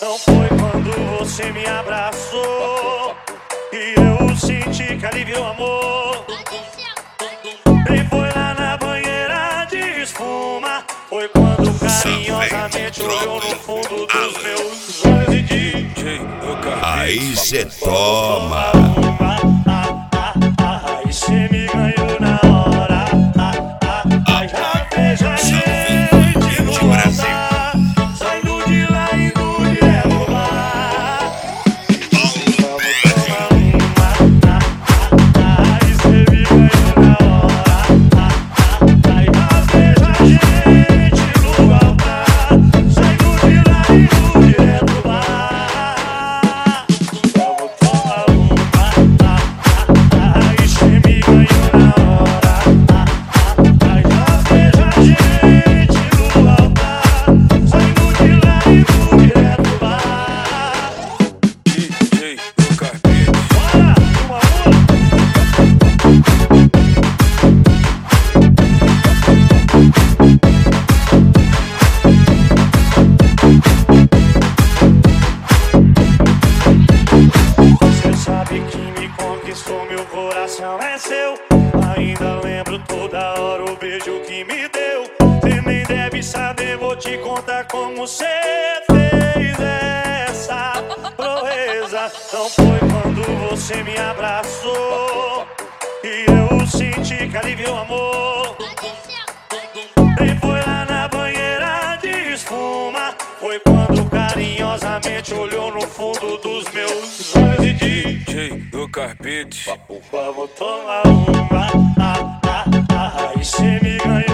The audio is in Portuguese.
Não foi quando você me abraçou e eu senti que aliviou amor. Nem foi lá na banheira de espuma. Foi quando carinhosamente olhou no fundo dos meus olhos e disse: aí cê toma. Aí cê me ganhou na hora. Já fez a gente no altar, saindo de lá e indo direto lá. Aí cê me ganhou na hora. Já fez a gente no altar, saindo de lá e indo direto lá. Vamos tomar uma. Aí cê me ganhou na hora. Já fez a gente no altar, saindo de lá e indo direto lá. DJ do Carpete. Bora, Você sabe que me conquistou, meu coração é seu. Ainda lembro toda hora o beijo que me deu. Você nem deve saber, vou te contar como você fez essa proeza. Não foi quando você me abraçou e eu senti que aliviou amor. Nem foi lá na banheira de espuma. Foi quando carinhosamente olhou no fundo dos meus olhos e disse: DJ do Carpete. Vamos tomar uma. Aí cê me ganhou.